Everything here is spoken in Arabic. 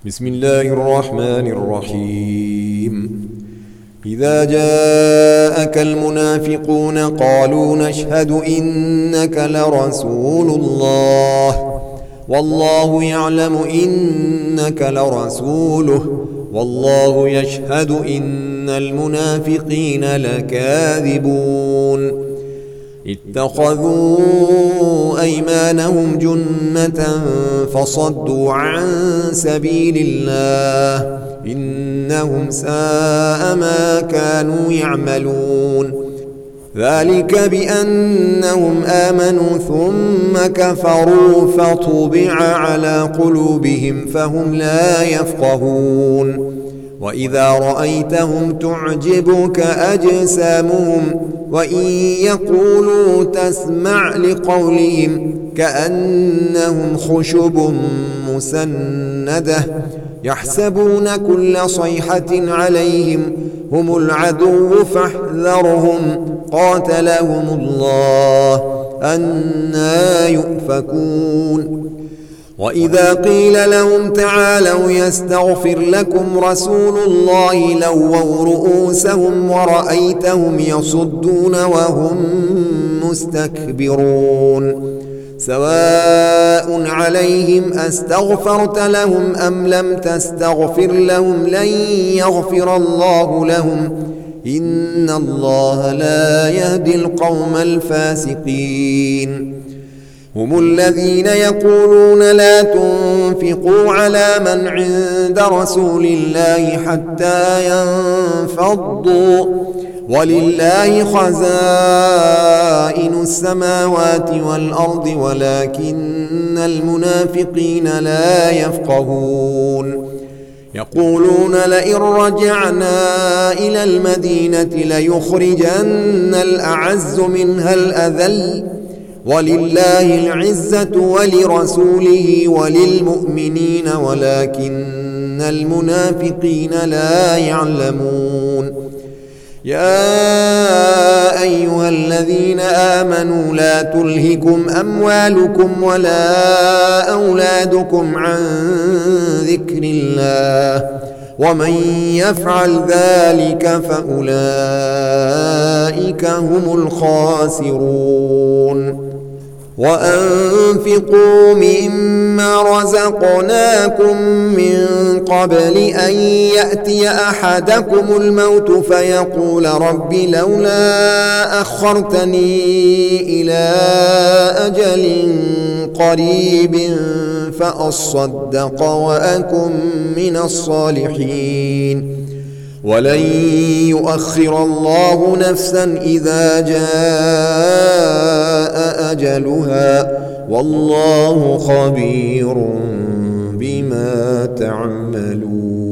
بسم الله الرحمن الرحيم. إذا جاءك المنافقون قالوا نشهد إنك لرسول الله والله يعلم إنك لرسوله والله يشهد إن المنافقين لكاذبون. اتخذوا أيمانهم جنة فصدوا عن سبيل الله إنهم ساء ما كانوا يعملون. ذلك بأنهم آمنوا ثم كفروا فطبع على قلوبهم فهم لا يفقهون. وإذا رأيتهم تعجبك أجسامهم وإن يقولوا تسمع لقولهم كأنهم خشب مسندة يحسبون كل صيحة عليهم هم العدو فاحذرهم قاتلهم الله أنى يؤفكون. وإذا قيل لهم تعالوا يستغفر لكم رسول الله لووا رؤوسهم ورأيتهم يصدون وهم مستكبرون. سواء عليهم أستغفرت لهم أم لم تستغفر لهم لن يغفر الله لهم إن الله لا يهدي القوم الفاسقين. هم الذين يقولون لا تنفقوا على من عند رسول الله حتى ينفضوا ولله خزائن السماوات والأرض ولكن المنافقين لا يفقهون. يقولون لئن رجعنا إلى المدينة ليخرجن الأعز منها الأذل ولله العزة ولرسوله وللمؤمنين ولكن المنافقين لا يعلمون. يا أيها الذين آمنوا لا تلهكم أموالكم ولا أولادكم عن ذكر الله ومن يفعل ذلك فأولئك هم الخاسرون. وأنفقوا مما رزقناكم من قبل أن يأتي أحدكم الموت فيقول رب لولا أخرتني إلى أجل قريب فأصدق وأكن من الصالحين ولن يؤخر الله نفسا إذا جاء أجلها والله خبير بما تعملون.